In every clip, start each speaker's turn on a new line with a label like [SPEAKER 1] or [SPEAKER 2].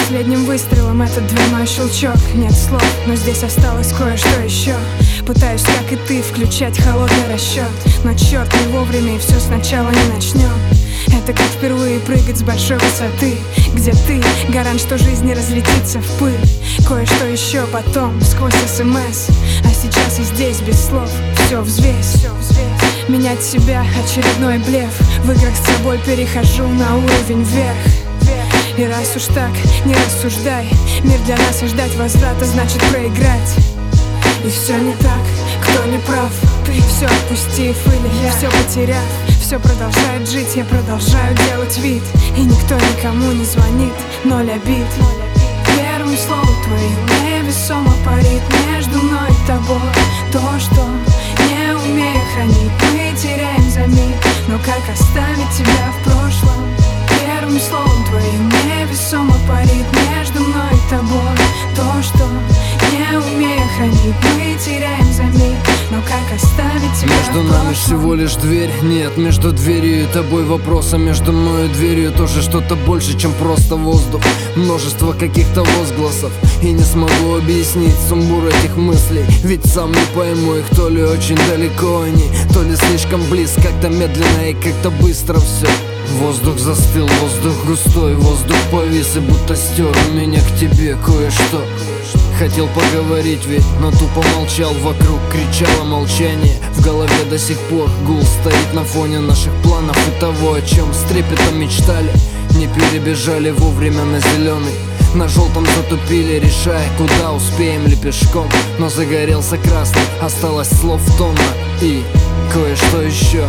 [SPEAKER 1] Последним выстрелом этот дверной щелчок. Нет слов, но здесь осталось кое-что еще. Пытаюсь, как и ты, включать холодный расчет, но черт, не вовремя и все сначала не начнем. Это как впервые прыгать с большой высоты, где ты гарант, что жизнь не разлетится в пыль. Кое-что еще потом, сквозь СМС. А сейчас и здесь без слов, все взвесь. Менять себя — очередной блеф. В играх с собой перехожу на уровень вверх. И раз уж так, не рассуждай. Мир для нас, и ждать возврата значит проиграть. И все не так, кто не прав. Ты все отпустив или все потеряв. Все продолжает жить, я продолжаю делать вид. И никто никому не звонит, 0 обид. Первым словом твоим невесомо парит между мной и тобой. То, что не умею хранить, мы теряем за миг. Но как оставить тебя в прошлом? Первым словом твоим невесомо парит между мной и тобой. То, что не умею хранить, мы теряем за миг. Но как оставить тебя
[SPEAKER 2] между
[SPEAKER 1] в
[SPEAKER 2] нами
[SPEAKER 1] прошлом?
[SPEAKER 2] всего лишь дверь. Нет, между дверью и тобой вопрос. А между мной и дверью тоже что-то больше, чем просто воздух. Множество каких-то возгласов. И не смогу объяснить сумбур этих мыслей. Ведь сам не пойму их, то ли очень далеко они, то ли слишком близко. Как-то медленно и как-то быстро все. Воздух застыл, воздух густой, воздух повис и будто стер меня к тебе кое-что. Хотел поговорить ведь, но тупо молчал. Вокруг кричало молчание. В голове до сих пор гул стоит на фоне наших планов и того, о чем с трепетом мечтали. Не перебежали вовремя на зеленый, на желтом затупили, решая, куда успеем ли пешком. Но загорелся красный, осталось слов тонна и кое-что еще.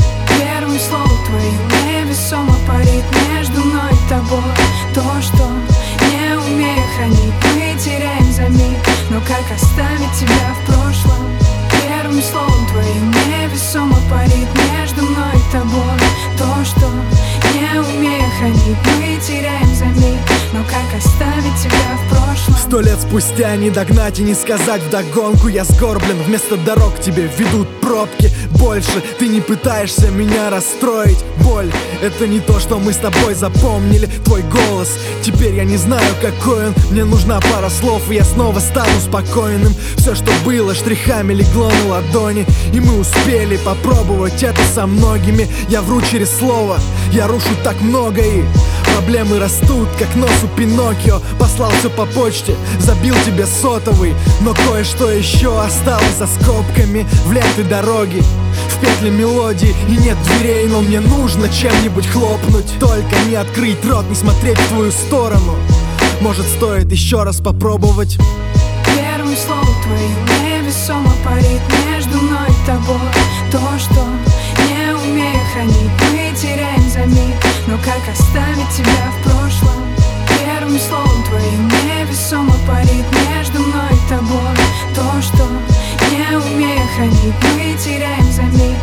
[SPEAKER 1] Первым словом твоим невесомо парит между мной и тобой. То, что не умею хранить, мы теряем за миг. Но как оставить тебя в прошлом? Первым словом твоим невесомо парит между мной и тобой. То, что не умею хранить, мы теряем за миг. Но как оставить тебя в прошлом?
[SPEAKER 3] 100 лет спустя не догнать и не сказать вдогонку. Я сгорблен, вместо дорог к тебе ведут пробки. Больше ты не пытаешься меня расстроить. Боль — это не то, что мы с тобой запомнили. Твой голос, теперь я не знаю, какой он. Мне нужна пара слов, и я снова стану спокойным. Все, что было, штрихами легло на ладони. И мы успели попробовать это со многими. Я вру через слово, я рушу так много, и проблемы растут, как нос у Пиноккио. Послал все по почте, забил тебе сотовый. Но кое-что еще осталось за скобками. В ленты дороги, в петле мелодии. И нет дверей, но мне нужно чем-нибудь хлопнуть. Только не открыть рот, не смотреть в твою сторону. Может, стоит еще раз попробовать?
[SPEAKER 1] Первым словом твоим невесомо парит между мной и тобой. То, что не умею хранить, мы теряем за миг. Но как оставить тебя в прошлом? Первым словом твоим невесомо парит между мной и тобой. То, что не умею хранить, мы теряем за миг.